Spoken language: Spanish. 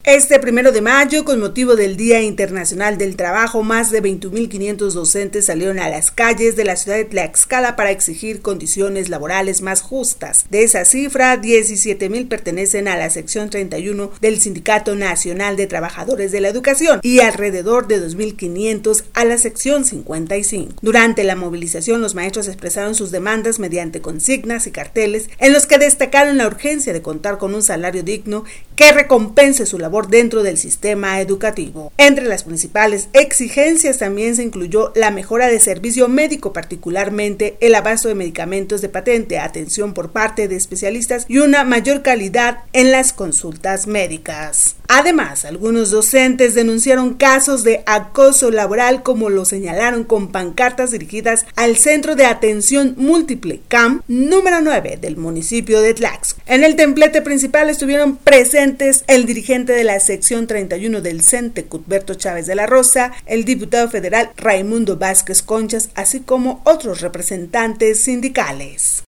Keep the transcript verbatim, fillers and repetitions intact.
Este primero de mayo, con motivo del Día Internacional del Trabajo, más de veintiún mil quinientos docentes salieron a las calles de la ciudad de Tlaxcala para exigir condiciones laborales más justas. De esa cifra, diecisiete mil pertenecen a la sección treinta y uno del Sindicato Nacional de Trabajadores de la Educación y alrededor de dos mil quinientos a la sección cincuenta y cinco. Durante la movilización, los maestros expresaron sus demandas mediante consignas y carteles en los que destacaron la urgencia de contar con un salario digno que recompense su labor dentro del sistema educativo. Entre las principales exigencias también se incluyó la mejora de servicio médico, particularmente el abasto de medicamentos de patente, atención por parte de especialistas y una mayor calidad en las consultas médicas. Además, algunos docentes denunciaron casos de acoso laboral, como lo señalaron con pancartas dirigidas al Centro de Atención Múltiple C A M número nueve del municipio de Tlaxcala. En el templete principal estuvieron presentes el dirigente de la sección treinta y uno del CENTE, Cuthberto Chávez de la Rosa, el diputado federal Raimundo Vázquez Conchas, así como otros representantes sindicales.